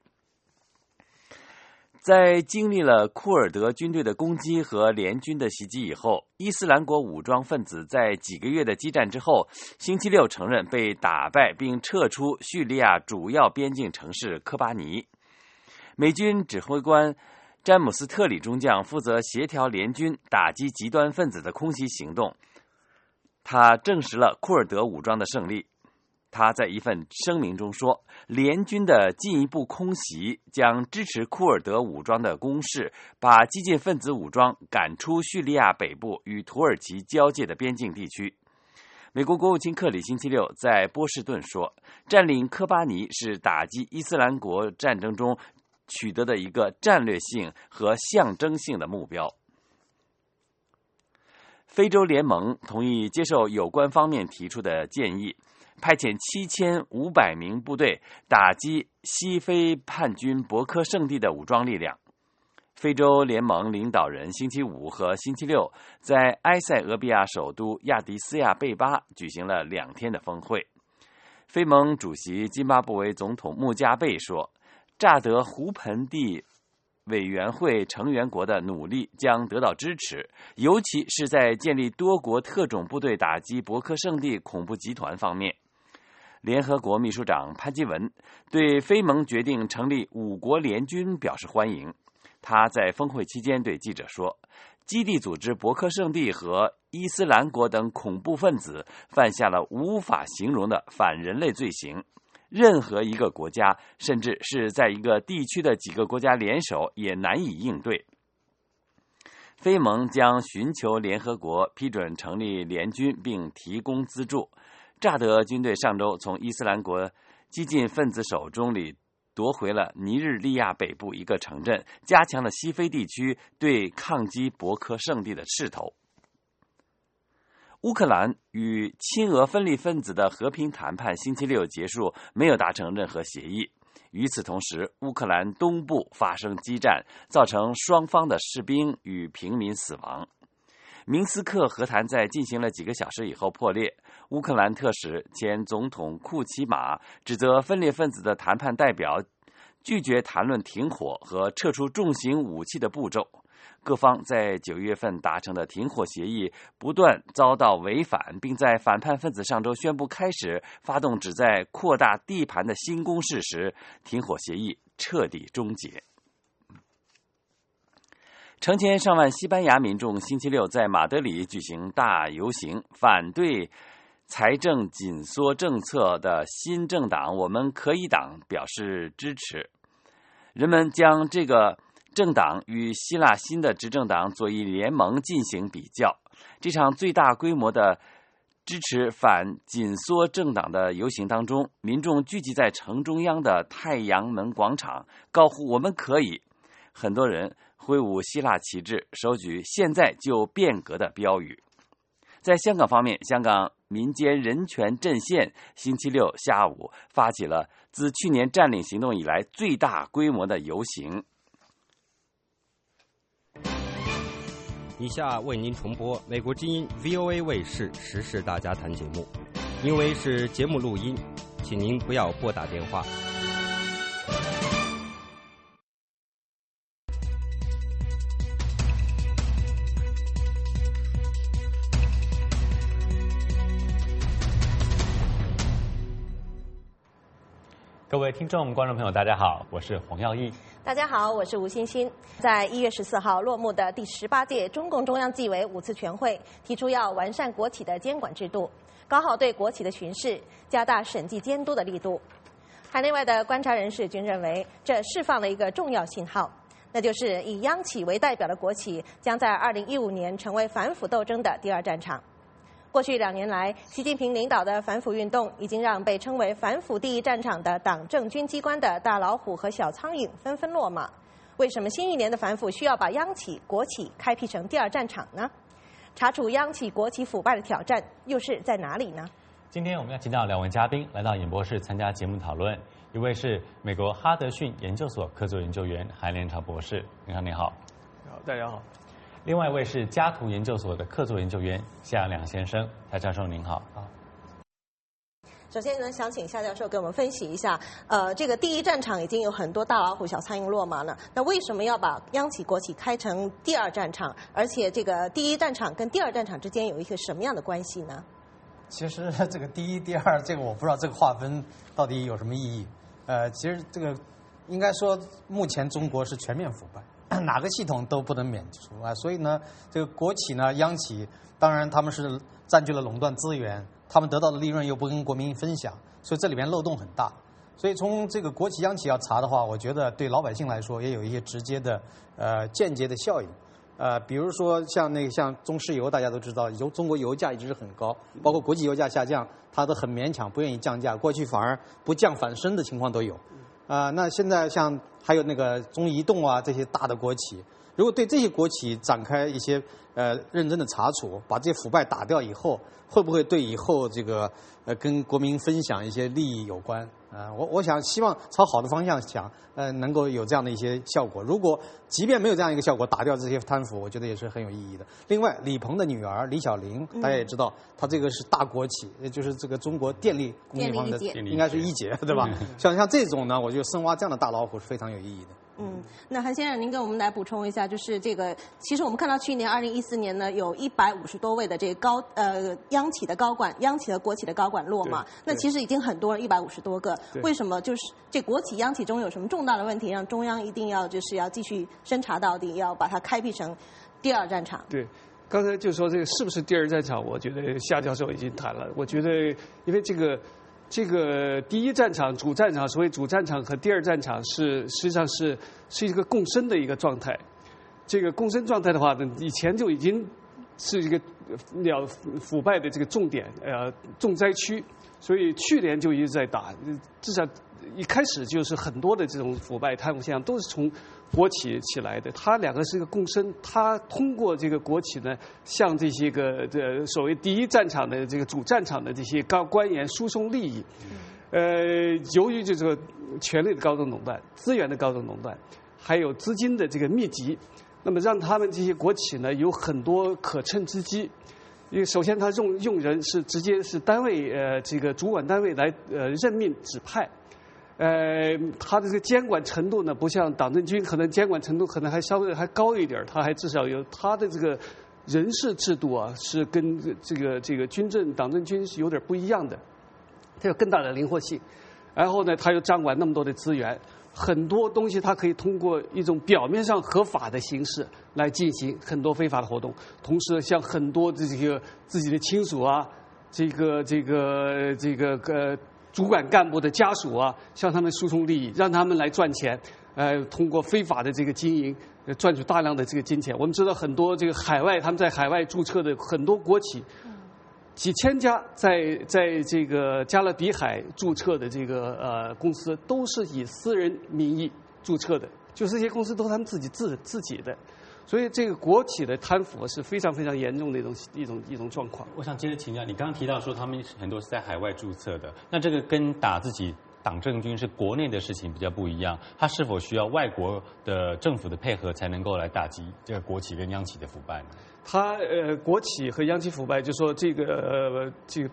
在经历了库尔德军队的攻击和联军的袭击以后，伊斯兰国武装分子在几个月的激战之后，星期六承认被打败并撤出叙利亚主要边境城市科巴尼。美军指挥官詹姆斯特里中将负责协调联军打击极端分子的空袭行动，他证实了库尔德武装的胜利。他在一份声明中说，联军的进一步空袭将支持库尔德武装的攻势，把激进分子武装赶出叙利亚北部与土耳其交界的边境地区。美国国务卿克里星期六在波士顿说，占领科巴尼是打击伊斯兰国战争中取得的一个战略性和象征性的目标。非洲联盟同意接受有关方面提出的建议，派遣7500名部队打击西非叛军博科圣地的武装力量。非洲联盟领导人星期五和星期六在埃塞俄比亚首都亚的斯亚贝巴举行了2天的峰会。非盟主席津巴布韦总统穆加贝说，乍得湖盆地委员会成员国的努力将得到支持，尤其是在建立多国特种部队打击博科圣地恐怖集团方面。联合国秘书长潘基文对非盟决定成立5国联军表示欢迎。他在峰会期间对记者说，基地组织博科圣地和伊斯兰国等恐怖分子犯下了无法形容的反人类罪行，任何一个国家，甚至是在一个地区的几个国家联手也难以应对。非盟将寻求联合国批准成立联军并提供资助。乍得军队上周从伊斯兰国激进分子手中里夺回了尼日利亚北部一个城镇，加强了西非地区对抗击博科圣地的势头。乌克兰与亲俄分离分子的和平谈判星期六结束，没有达成任何协议。与此同时，乌克兰东部发生激战，造成双方的士兵与平民死亡。明斯克和谈在进行了几个小时以后破裂。乌克兰特使前总统库奇马指责分裂分子的谈判代表拒绝谈论停火和撤出重型武器的步骤。各方在9月份达成的停火协议不断遭到违反，并在反叛分子上周宣布开始发动旨在扩大地盘的新攻势时，停火协议彻底终结。成千上万西班牙民众星期六在马德里举行大游行，反对财政紧缩政策的新政党我们可以党表示支持。人们将这个政党与希腊新的执政党左翼联盟进行比较。这场最大规模的支持反紧缩政党的游行当中，民众聚集在城中央的太阳门广场，高呼“我们可以”。很多人挥舞希腊旗帜，手举“现在就变革”的标语。在香港方面，香港民间人权阵线星期六下午发起了自去年占领行动以来最大规模的游行。 以下为您重播美国之音 VOA 卫视时事大家谈节目，因为是节目录音，请您不要拨打电话。 各位听众、观众朋友，大家好，我是黄耀义。 大家好，我是吴欣欣。在1月14号落幕的第18届中共中央纪委5次全会提出要完善国企的监管制度，搞好对国企的巡视，加大审计监督的力度。海内外的观察人士均认为，这释放了一个重要信号，那就是以央企为代表的国企将在2015年成为反腐斗争的第二战场。过去2年来，习近平领导的反腐运动已经让被称为反腐第一战场的党政军机关的大老虎和小苍蝇纷纷落马。为什么新一年的反腐需要把央企、国企开辟成第二战场呢？查处央企、国企腐败的挑战又是在哪里呢？ 今天我们要请到2位嘉宾来到演播室参加节目讨论，一位是美国哈德逊研究所客座研究员韩连朝博士，你好，你好。 好，大家好。 另外一位是嘉图研究所的客座研究员夏良先生，夏教授您好。 首先呢，想请夏教授给我们分析一下，这个第一战场已经有很多大老虎、小苍蝇落马了，那为什么要把央企、国企开成第二战场？而且这个第一战场跟第二战场之间有一个什么样的关系呢？ 其实这个第一、第二，这个我不知道这个划分到底有什么意义。其实这个应该说，目前中国是全面腐败。哪个系统都不能免除啊，所以呢，这个国企呢、央企，当然他们是占据了垄断资源，他们得到的利润又不跟国民分享，所以这里面漏洞很大。所以从这个国企、央企要查的话，我觉得对老百姓来说也有一些直接的、间接的效应。比如说像中石油，大家都知道，中国油价一直是很高，包括国际油价下降，它都很勉强，不愿意降价，过去反而不降反升的情况都有。那现在像还有那个中移动啊这些大的国企，如果对这些国企展开一些认真的查处，把这些腐败打掉以后，会不会对以后这个跟国民分享一些利益有关？我想希望朝好的方向想，能够有这样的一些效果。如果即便没有这样一个效果，打掉这些贪腐，我觉得也是很有意义的。另外，李鹏的女儿李小玲，大家也知道，她这个是大国企，也就是这个中国电力工业方面的，应该是一姐，对吧？像这种呢，我觉得深挖这样的大老虎是非常有意义的。 那韩先生，您给我们来补充一下，就是这个，其实我们看到去年2014年呢，有150多位的这个央企的高管、央企和国企的高管落马，那其实已经很多了，150多个。为什么就是这国企、央企中有什么重大的问题，让中央一定要就是要继续侦查到底，要把它开辟成第二战场？ 对，刚才就说这个是不是第二战场，我觉得夏教授已经谈了。我觉得，因为这个第一战场、主战场，所谓主战场和第二战场实际上是一个共生的一个状态。这个共生状态的话呢，以前就已经是一个腐败的这个重点，重灾区，所以去年就一直在打，至少一开始就是很多的这种腐败贪腐现象都是从国企起来的，它两个是一个共生，它通过这个国企呢，向这些个所谓第一战场的这个主战场的这些官员输送利益。由于这个权力的高度垄断、资源的高度垄断，还有资金的这个密集，那么让他们这些国企呢有很多可乘之机。因为首先他用人是直接是单位这个主管单位来任命指派。他的这个监管程度呢，不像党政军，可能监管程度可能还稍微还高一点，他还至少有他的这个人事制度啊，是跟这个军政、党政军是有点不一样的，它有更大的灵活性。然后呢，他又掌管那么多的资源，很多东西他可以通过一种表面上合法的形式来进行很多非法的活动，同时向很多这个自己的亲属啊，这个主管干部的家属啊，向他们输送利益，让他们来赚钱，通过非法的这个经营，赚取大量的这个金钱。我们知道很多这个他们在海外注册的很多国企， 几千家在这个加勒比海注册的这个公司都是以私人名义注册的，就是这些公司都是他们自己的，所以这个国企的贪腐是非常非常严重的一种状况。 我想接着请教，你刚刚提到说他们很多是在海外注册的，那这个跟打自己党政军是国内的事情比较不一样，它是否需要外国的政府的配合才能够来打击这个国企跟央企的腐败呢？ 它国企和央企腐败，就说这个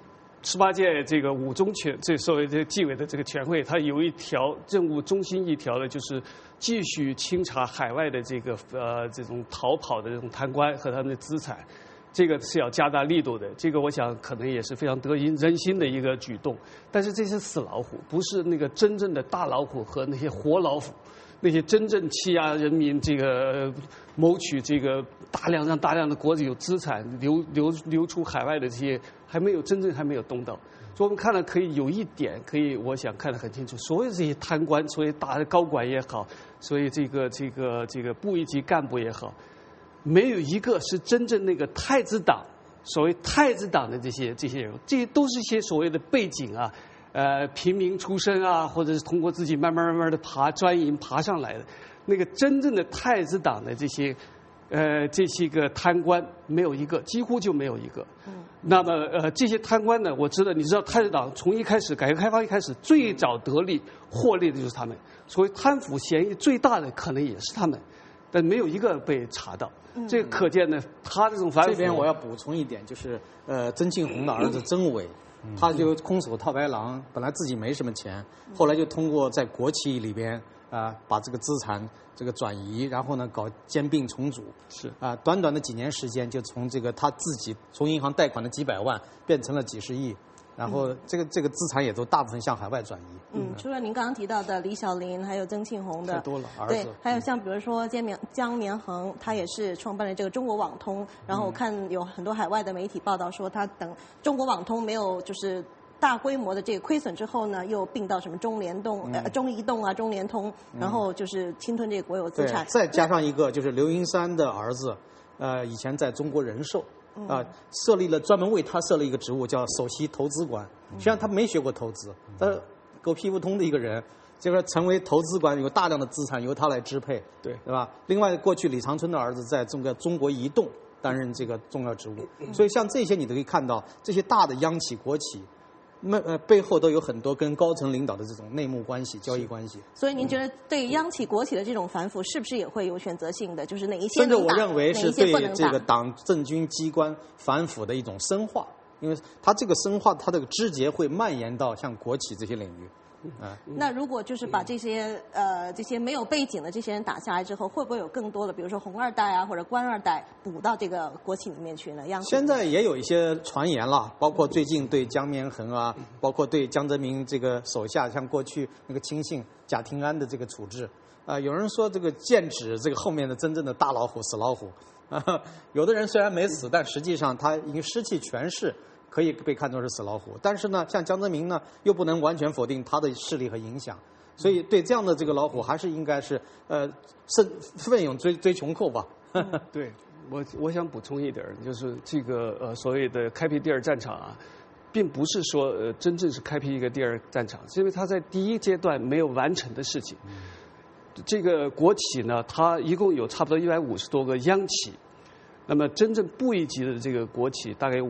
18届这个五中全这所谓的纪委的这个全会，它有一条任务中心一条的，就是继续清查海外的这个这种逃跑的这种贪官和他们的资产，这个是要加大力度的。这个我想可能也是非常得人心的一个举动。但是这是死老虎，不是那个真正的大老虎和那些活老虎。那些真正欺压人民、这个谋取这个让大量的国有资产流出海外的这些，真正还没有动到。所以我们看了可以有一点我想看得很清楚，所谓这些贪官，所谓大的高管也好，所以这个部一级干部也好，没有一个是真正那个太子党，所谓太子党的这些人，这些都是一些所谓的背景啊。平民出身啊，或者是通过自己慢慢的钻营爬上来的，那个真正的太子党的这些个贪官没有一个，几乎就没有一个。那么这些贪官呢，你知道太子党从一开始改革开放一开始最早得利获利的就是他们，所以贪腐嫌疑最大的可能也是他们，但没有一个被查到。这个可见呢，他这种反腐。 这边我要补充一点，就是曾庆红的儿子曾伟。他就空手套白狼，本来自己没什么钱，后来就通过在国企里边把这个资产这个转移，然后呢搞兼并重组， 是短短的几年时间就从这个他自己从银行贷款的几百万变成了几十亿，然后这个资产也都大部分向海外转移。 除了您刚刚提到的李小林，还有曾庆红的， 太多了儿子。 对，还有像比如说江绵恒，他也是创办了这个中国网通。然后我看有很多海外的媒体报道说，他等中国网通没有就是大规模的这个亏损之后呢，又并到什么中移动啊、中联通，然后就是侵吞这个国有资产。 再加上一个就是刘云山的儿子，以前在中国人寿。专门为他设立一个职务叫首席投资官，实际上他没学过投资，但是狗屁不通的一个人，结果成为投资官，有大量的资产由他来支配，对吧？另外，过去李长春的儿子在中国移动担任这个重要职务，所以像这些你都可以看到，这些大的央企国企。背后都有很多跟高层领导的这种内幕关系、交易关系。 所以您觉得对央企、国企的这种反腐，是不是也会有选择性的？就是哪一些能打， 甚至我认为是对这个党政军机关反腐的一种深化，因为它这个深化，它的枝节会蔓延到像国企这些领域。 那如果就是把这些没有背景的这些人打下来之后，会不会有更多的，比如说红二代啊或者官二代补到这个国企里面去呢？ 现在也有一些传言了，包括最近对江绵恒啊，包括对江泽民这个手下，像过去那个亲信贾廷安的这个处置，有人说这个剑指这个后面的真正的大老虎、死老虎，有的人虽然没死，但实际上他已经失去权势。可以被看作是死老虎，但是呢，像江泽民呢，又不能完全否定他的势力和影响，所以对这样的这个老虎，还是应该是奋勇追穷寇吧。 对，我想补充一点，就是这个所谓的开辟第二战场啊，并不是说真正是开辟一个第二战场，是因为他在第一阶段没有完成的事情。这个国企呢，它一共有差不多150多个央企。那么真正部一级的这个国企大概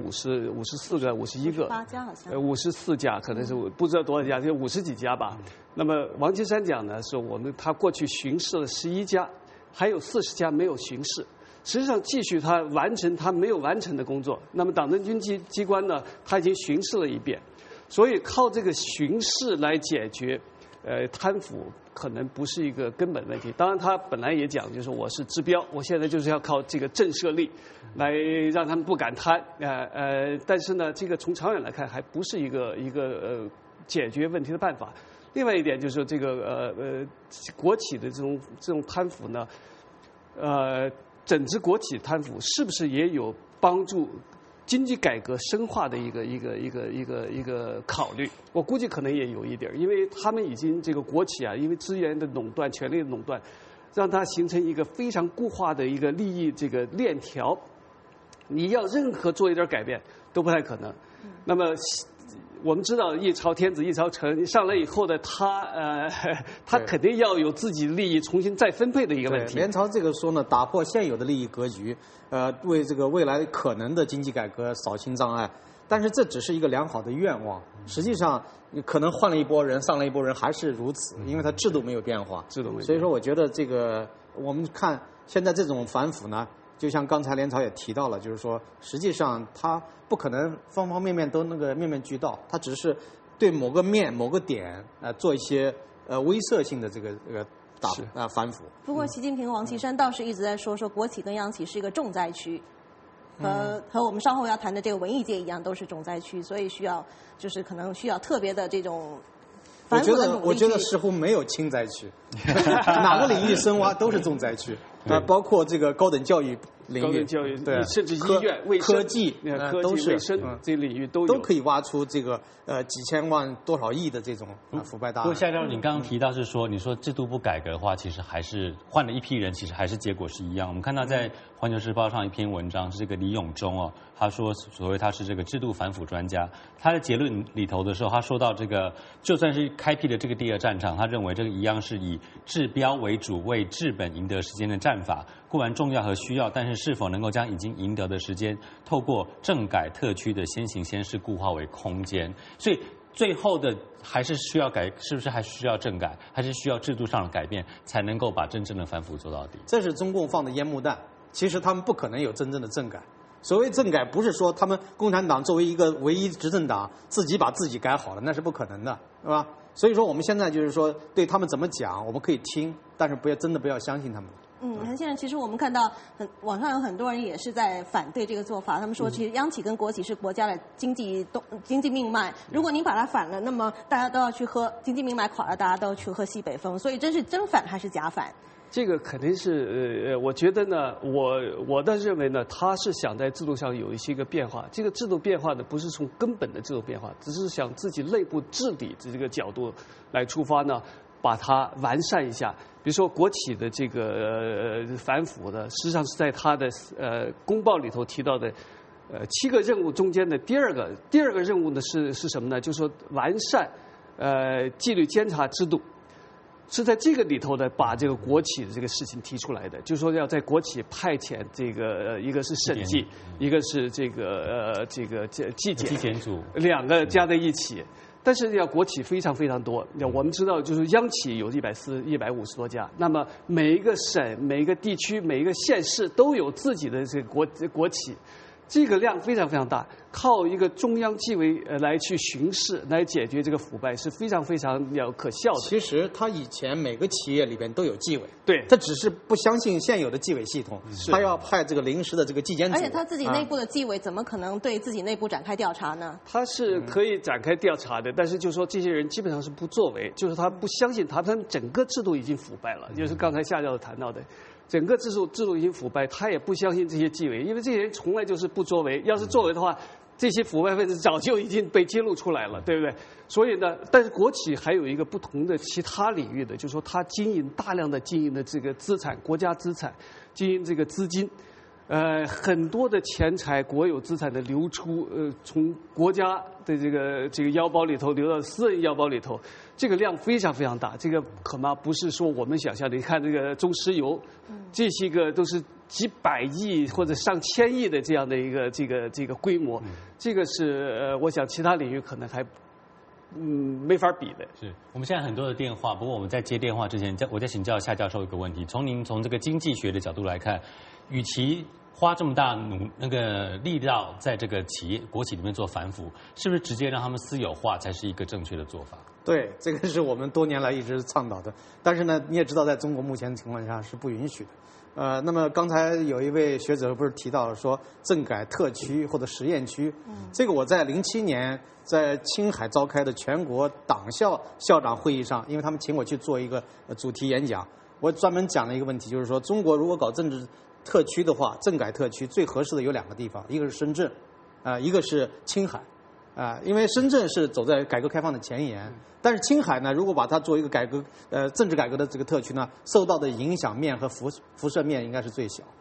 54个、51个 ，58家好像 ，54家可能是不知道多少家，就50几家吧。那么王岐山讲呢，说他过去巡视了11家，还有40家没有巡视。实际上继续他完成他没有完成的工作。那么党政军机关呢，他已经巡视了一遍，所以靠这个巡视来解决贪腐。可能不是一个根本问题。当然，他本来也讲，就是我是治标，我现在就是要靠这个震慑力，来让他们不敢贪。但是呢，这个从长远来看，还不是一个解决问题的办法。另外一点就是这个国企的这种贪腐呢，整治国企贪腐是不是也有帮助？经济改革深化的一个考虑，我估计可能也有一点，因为他们已经这个国企啊，因为资源的垄断、权力的垄断，让它形成一个非常固化的一个利益这个链条。你要任何做一点改变， 都不太可能。那么我们知道一朝天子一朝臣上来以后的他肯定要有自己的利益重新再分配的一个问题。 联朝这个说呢，打破现有的利益格局，为这个未来可能的经济改革扫清障碍。但是这只是一个良好的愿望，实际上可能换了一拨人，上了一拨人还是如此，因为它制度没有变化。所以说，我觉得这个我们看现在这种反腐呢，就像刚才联朝也提到了，就是说，实际上它不可能方方面面都那个面面俱到，它只是对某个面某个点做一些威慑性的这个反腐。 不过，习近平、王岐山倒是一直在说国企跟央企是一个重灾区。和我们稍后要谈的这个文艺界一样，都是重灾区，所以就是可能需要特别的这种反腐的努力。 我觉得似乎没有轻灾区，哪个领域深挖都是重灾区。包括这个高等教育领域， 高等教育对， 甚至医院、卫生、 科技都是卫生这领域都可以挖出这个几千万多少亿的这种腐败大案。 不过夏教授，你刚刚提到是说，你说制度不改革的话，其实还是换了一批人，其实还是结果是一样。我们看到在《环球时报》上一篇文章是这个李永忠哦，他说所谓他是这个制度反腐专家，他的结论里头的时候，他说到这个就算是开辟了这个第二战场，他认为这个一样是以治标为主，为治本赢得时间的战法固然重要和需要，但是是否能够将已经赢得的时间透过政改特区的先行先试固化为空间，所以最后的还是需要是不是还需要政改，还是需要制度上的改变，才能够把真正的反腐做到底？ 这是中共放的烟幕弹，其实他们不可能有真正的政改。所谓政改，不是说他们共产党作为一个唯一执政党自己把自己改好了，那是不可能的，是吧？所以说我们现在就是说对他们怎么讲，我们可以听，但是真的不要相信他们。 现在其实我们看到网上有很多人也是在反对这个做法，他们说其实央企跟国企是国家的经济命脉，如果您把它反了，那么大家都要去喝经济命脉垮了，大家都要去喝西北风，所以真是真反还是假反？ 这个肯定是我觉得呢，我倒认为呢，他是想在制度上有一些个变化。这个制度变化呢，不是从根本的制度变化，只是想自己内部治理的这个角度来出发呢，把它完善一下。比如说国企的这个反腐的，实际上是在他的公报里头提到的7个任务中间的第二个任务呢是什么呢？就是说完善纪律监察制度。是在这个里头的，把这个国企的这个事情提出来的，就是说要在国企派遣这个一个是审计，一个是这个纪检组，2个加在一起。但是要国企非常非常多，我们知道就是央企有150多家，那么每一个省、每一个地区、每一个县市都有自己的这个国企。这个量非常非常大，靠一个中央纪委来去巡视来解决这个腐败是非常非常可笑的。 其实他以前每个企业里边都有纪委， 对， 他只是不相信现有的纪委系统，他要派这个临时的这个纪检组。 而且他自己内部的纪委怎么可能对自己内部展开调查呢？ 他是可以展开调查的，但是就是说这些人基本上是不作为，就是他不相信他们整个制度已经腐败了，就是刚才夏教授谈到的。整个制度已经腐败，他也不相信这些纪委，因为这些人从来就是不作为。要是作为的话，这些腐败分子早就已经被揭露出来了，对不对？所以呢，但是国企还有一个不同的其他领域的，就是说他大量的经营的这个资产，国家资产，经营这个资金，很多的钱财、国有资产的流出，从国家的这个腰包里头流到私人腰包里头。这个量非常非常大，这个恐怕不是说我们想象的。你看这个中石油，这些个都是几百亿或者上千亿的这样的一个这个规模，这个是我想其他领域可能还没法比的。 是我们现在很多的电话，不过我们在接电话之前，我再请教夏教授一个问题：您从这个经济学的角度来看，与其花这么大力道在这个国企里面做反腐，是不是直接让他们私有化才是一个正确的做法？ 对，这个是我们多年来一直倡导的。但是呢，你也知道，在中国目前情况下是不允许的。那么刚才有一位学者不是提到说政改特区或者实验区，这个我在07年在青海召开的全国党校校长会议上，因为他们请我去做一个主题演讲，我专门讲了一个问题，就是说中国如果搞政治特区的话，政改特区最合适的有2个地方，一个是深圳，一个是青海。因为深圳是走在改革开放的前沿，但是青海呢，如果把它作为一个政治改革的这个特区呢，受到的影响面和辐射面应该是最小。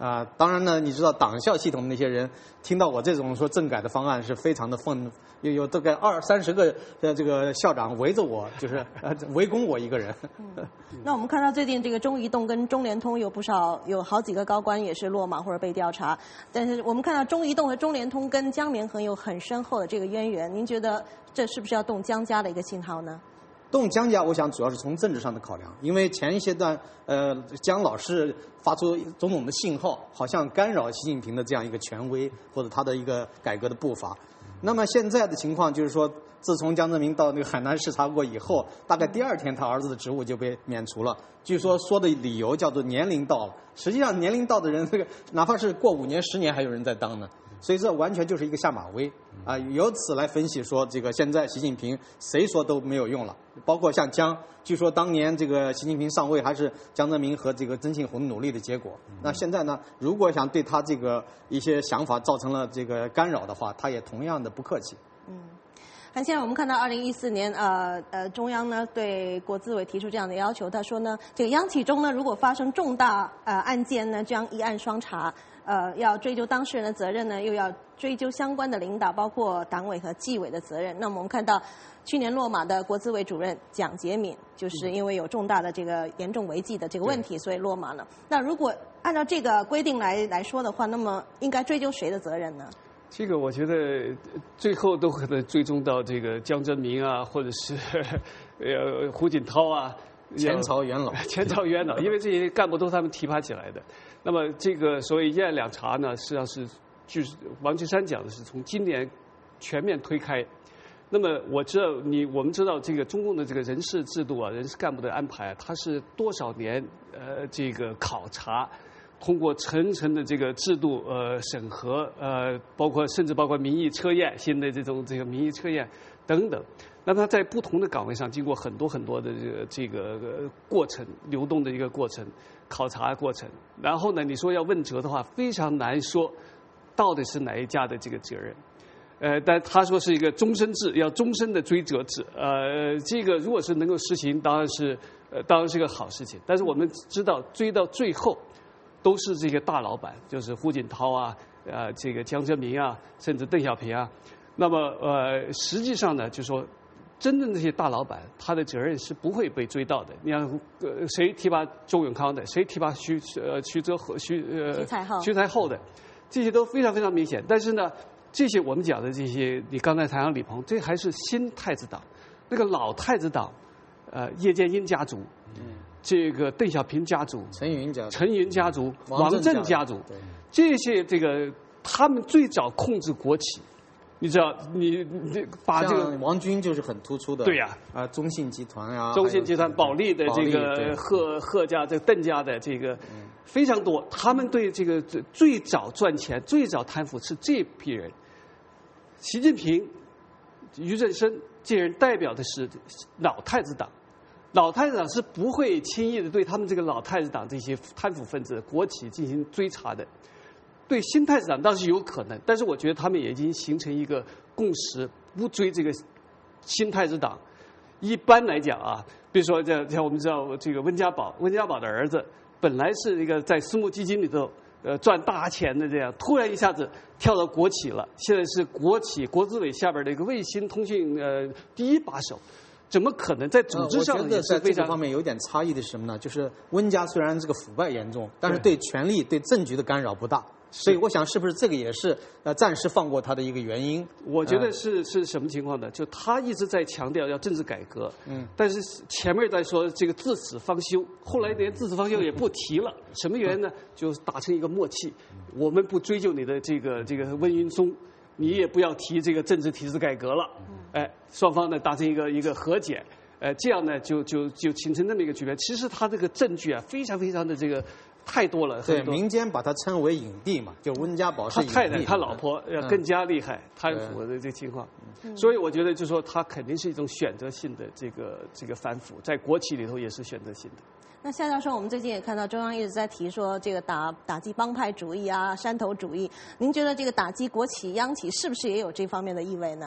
当然呢，你知道党校系统的那些人听到我这种说政改的方案是非常的愤怒，有大概20-30个这个校长围着我，就是围攻我一个人。 那我们看到最近这个中移动跟中联通有好几个高官也是落马或者被调查，但是我们看到中移动和中联通跟江绵恒有很深厚的这个渊源，您觉得这是不是要动江家的一个信号呢？ 动江家，我想主要是从政治上的考量，因为前一些段，江老是发出种种的信号，好像干扰习近平的这样一个权威或者他的一个改革的步伐。那么现在的情况就是说，自从江泽民到那个海南视察过以后，大概第2天他儿子的职务就被免除了。据说的理由叫做年龄到了，实际上年龄到的人，这个哪怕是过5年、10年还有人在当呢。所以这完全就是一个下马威啊！由此来分析说，这个现在习近平谁说都没有用了，包括像江，据说当年这个习近平上位还是江泽民和这个曾庆红努力的结果。那现在呢，如果想对他这个一些想法造成了这个干扰的话，他也同样的不客气。 韩先生，我们看到2014年，中央呢对国资委提出这样的要求，他说呢，这个央企中呢如果发生重大案件呢，将一案双查。要追究当事人的责任呢，又要追究相关的领导，包括党委和纪委的责任。那么我们看到，去年落马的国资委主任蒋洁敏，就是因为有重大的这个严重违纪的这个问题，所以落马了。那如果按照这个规定来说的话，那么应该追究谁的责任呢？ 这个我觉得最后都可能追踪到这个江泽民啊，或者是胡锦涛啊。 前朝元老， 因为这些干部都是他们提拔起来的。那么这个所谓一案两查呢，实际上是就是王岐山讲的是从今年全面推开。那么我们知道这个中共的这个人事制度啊，人事干部的安排，它是多少年这个考察，通过层层的这个制度审核，甚至包括民意测验，新的这个民意测验等等。那他在不同的岗位上经过很多的这个过程，流动的一个过程，考察过程。然后呢，你说要问责的话，非常难说到底是哪一家的这个责任。但他说是一个终身制，要终身的追责制。这个如果是能够实行，当然是一个好事情。但是我们知道，追到最后都是这个大老板，就是胡锦涛啊，这个江泽民啊，甚至邓小平啊。那么实际上呢，就说。真正这些大老板，他的责任是不会被追到的。你看，谁提拔周永康的，谁提拔徐才厚的，这些都非常非常明显。但是呢，这些我们讲的这些，你刚才谈到李鹏，这还是新太子党，那个老太子党，叶剑英家族，这个邓小平家族，陈云家族，王震家族，这些他们最早控制国企。你知道，你把这个王军就是很突出的， 对呀， 中信集团呀， 中信集团、保利的这个贺家、这邓家的这个非常多，他们对这个最早赚钱、最早贪腐是这批人。习近平、俞正声这人代表的是老太子党，老太子党是不会轻易的对他们这个老太子党这些贪腐分子、国企进行追查的。对新太子党倒是有可能，但是我觉得他们也已经形成一个共识，不追这个新太子党。一般来讲啊，比如说像我们知道这个温家宝的儿子，本来是一个在私募基金里头赚大钱的，这样突然一下子跳到国企了，现在是国资委下边的一个卫星通讯第一把手。怎么可能在组织上也是非常？ 我觉得在这个方面有点差异的是什么呢？就是温家虽然这个腐败严重，但是对权力、对政局的干扰不大。所以我想，是不是这个也是暂时放过他的一个原因？ 我觉得是什么情况呢？就他一直在强调要政治改革，但是前面在说这个至死方休，后来连至死方休也不提了。什么原因呢？就达成一个默契，我们不追究你的这个温云松，你也不要提这个政治体制改革了。双方呢达成一个和解，这样呢就形成这么一个局面。其实他这个证据啊，非常非常的这个。太多了， 对，民间把他称为影帝嘛，就温家宝是影帝， 他太太、他老婆更加厉害，贪腐的这个情况，所以我觉得就说他肯定是一种选择性的这个反腐，在国企里头也是选择性的。 那夏教授，我们最近也看到中央一直在提说这个打击帮派主义啊、山头主义，您觉得这个打击国企、央企是不是也有这方面的意味呢？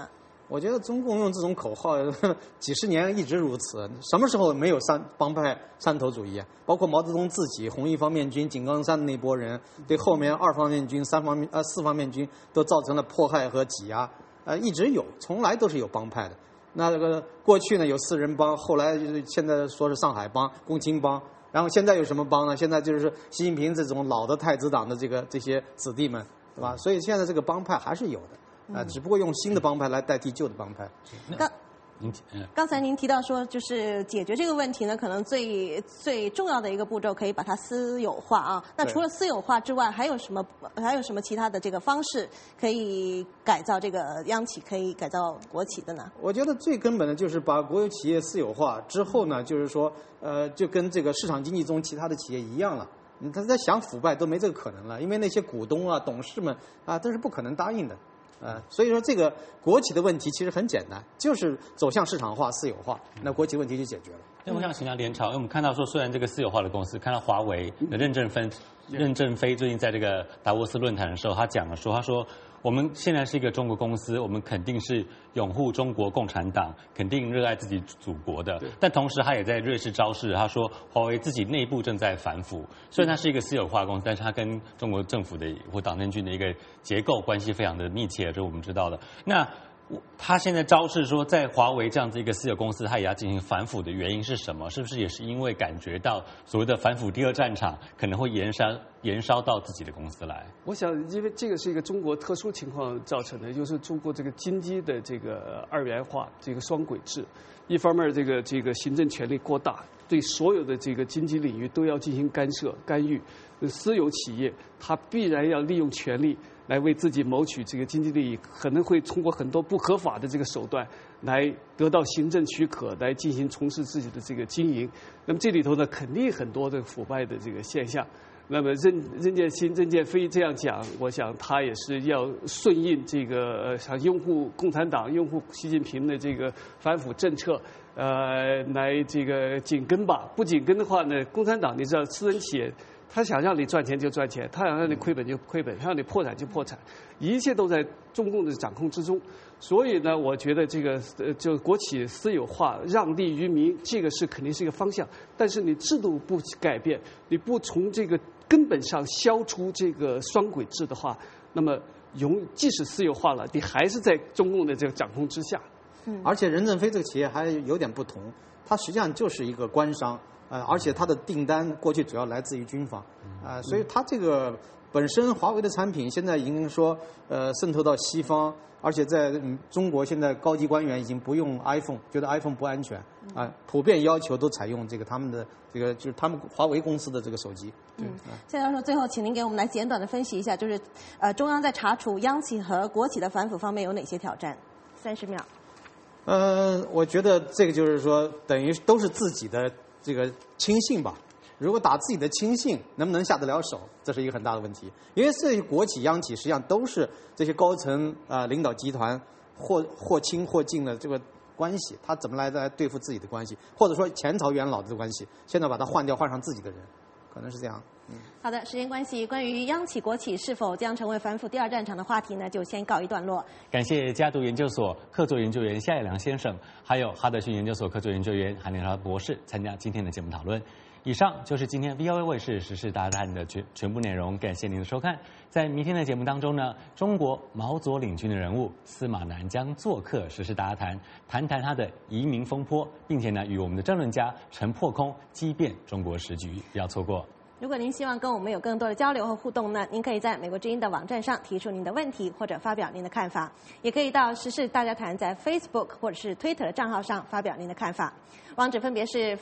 我觉得中共用这种口号几十年一直如此，什么时候没有帮派山头主义啊？包括毛泽东自己红一方面军井冈山的那波人，对后面2方面军、4方面军都造成了迫害和挤压，一直有，从来都是有帮派的。那这个过去呢有4人帮，后来现在说是上海帮、共青帮，然后现在有什么帮呢？现在就是习近平这种老的太子党的这些子弟们，对吧？所以现在这个帮派还是有的，只不过用新的帮派来代替旧的帮派。 刚才您提到说，就是解决这个问题呢，可能最重要的一个步骤，可以把它私有化啊。那除了私有化之外，还有什么其他的这个方式可以改造这个央企，可以改造国企的呢？ 我觉得最根本的就是把国有企业私有化之后呢，就是说，就跟这个市场经济中其他的企业一样了。他在想腐败都没这个可能了，因为那些股东啊、董事们啊都是不可能答应的。所以说这个国企的问题其实很简单，就是走向市场化、私有化，那国企问题就解决了。 那我想请教联超，因为我们看到说，虽然这个私有化的公司，看到华为的任正非最近在这个达沃斯论坛的时候，他讲了说，他说我们现在是一个中国公司，我们肯定是拥护中国共产党，肯定热爱自己祖国的。但同时，他也在瑞士昭示，他说华为自己内部正在反腐。虽然它是一个私有化公司，但是它跟中国政府的或党政军的一个结构关系非常的密切，这是我们知道的。那他现在昭示说，在华为这样子一个私有公司，他也要进行反腐的原因是什么？是不是也是因为感觉到所谓的反腐第2战场可能会延烧到自己的公司来？ 我想，因为这个是一个中国特殊情况造成的，就是中国这个经济的这个2元化，这个双轨制。一方面，这个行政权力过大，对所有的这个经济领域都要进行干预。私有企业它必然要利用权力来为自己谋取这个经济利益，可能会通过很多不合法的这个手段来得到行政许可，来进行从事自己的这个经营。那么这里头呢，肯定很多的腐败的这个现象。那么任建非这样讲，我想他也是要顺应这个想拥护共产党、拥护习近平的这个反腐政策，来这个紧跟吧。不紧跟的话呢，共产党你知道，私人企业他想让你赚钱就赚钱，他想让你亏本就亏本，他让你破产就破产，一切都在中共的掌控之中。所以呢，我觉得这个就国企私有化、让利于民，这个是肯定是一个方向。但是你制度不改变，你不从这个根本上消除这个双轨制的话，那么即使私有化了，你还是在中共的这个掌控之下。 而且任正非这个企业还有点不同，它实际上就是一个官商，而且它的订单过去主要来自于军方，所以它这个本身华为的产品现在已经说渗透到西方，而且在中国现在高级官员已经不用 iPhone， 觉得 iPhone 不安全普遍要求都采用这个他们的这个就是他们华为公司的这个手机。 谢教授，最后请您给我们来简短的分析一下，就是中央在查处央企和国企的反腐方面有哪些挑战？30秒。 我觉得这个就是说，等于都是自己的这个亲信吧。如果打自己的亲信，能不能下得了手，这是一个很大的问题。因为这些国企、央企实际上都是这些高层领导集团或亲或近的这个关系，他怎么来对付自己的关系，或者说前朝元老的关系，现在把它换掉，换上自己的人，可能是这样。 好的，时间关系，关于央企国企是否将成为反腐第2战场的话题呢，就先告一段落。 感谢嘉读研究所客座研究员夏野良先生，还有哈德逊研究所客座研究员韩连超博士参加今天的节目讨论。以上就是今天 VOA 卫视时事大谈的全部内容，感谢您的收看。在明天的节目当中呢，中国毛左领军的人物司马南将做客时事大谈，谈他的移民风波，并且呢与我们的政论家陈破空激辩中国时局，不要错过。 如果您希望跟我们有更多的交流和互动呢，您可以在美国之音的网站上提出您的问题或者发表您的看法，也可以到时事大家谈在 Facebook 或者是 Twitter 的账号上发表您的看法。网址分别是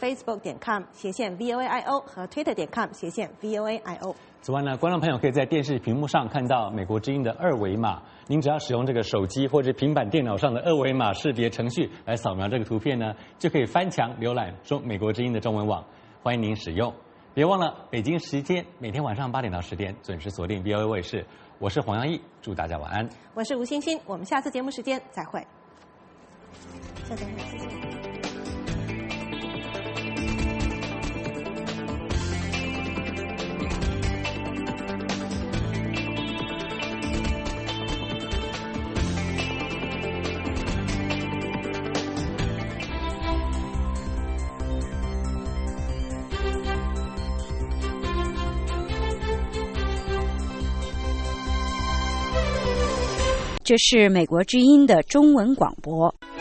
facebook.com/VOAIO 和 twitter.com/VOAIO。 此外呢，观众朋友可以在电视屏幕上看到美国之音的2维码，您只要使用这个手机或者平板电脑上的2维码识别程序来扫描这个图片呢，就可以翻墙浏览美国之音的中文网，欢迎您使用。别忘了北京时间每天晚上8点到10点准时锁定 VOA 卫视，我是黄洋溢，祝大家晚安。 我是吴欣欣，我们下次节目时间再会。下次再会，谢谢。 这是美国之音的中文广播。